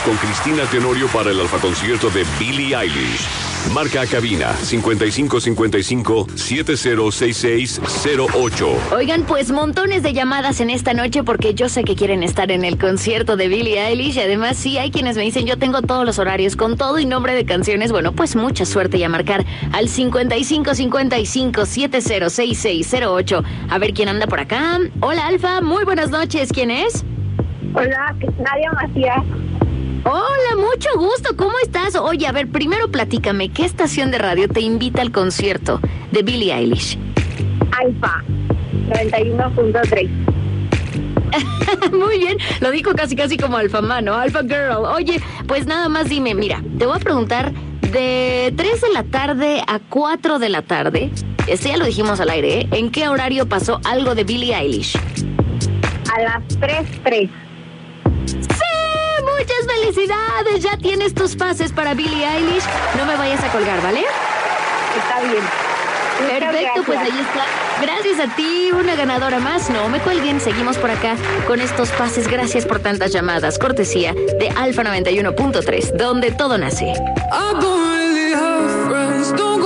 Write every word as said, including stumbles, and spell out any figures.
Con Cristina Tenorio para el Alfa Concierto de Billie Eilish. Marca a cabina cincuenta y cinco cincuenta y cinco, setenta sesenta y seis cero ocho. Oigan, pues montones de llamadas en esta noche porque yo sé que quieren estar en el concierto de Billie Eilish. Y además sí hay quienes me dicen, yo tengo todos los horarios con todo y nombre de canciones. Bueno, pues mucha suerte y a marcar al cincuenta y cinco cincuenta y cinco, setenta sesenta y seis cero ocho. A ver quién anda por acá. Hola, Alfa, muy buenas noches. ¿Quién es? Hola, Nadia Macías. Hola, mucho gusto, ¿cómo estás? Oye, a ver, primero platícame, ¿qué estación de radio te invita al concierto de Billie Eilish? Alfa, noventa y uno punto tres. Muy bien, lo dijo casi casi como Alfamá, ¿no? Alpha Girl. Oye, pues nada más dime, mira, te voy a preguntar de tres de la tarde a cuatro de la tarde, este ya lo dijimos al aire, ¿eh? ¿En qué horario pasó algo de Billie Eilish? A las tres tres. ¡Muchas felicidades! Ya tienes tus pases para Billie Eilish. No me vayas a colgar, ¿vale? Está bien. Perfecto, pues ahí está. Gracias a ti, una ganadora más. No me cuelguen, seguimos por acá con estos pases. Gracias por tantas llamadas. Cortesía de Alfa noventa y uno punto tres, donde todo nace.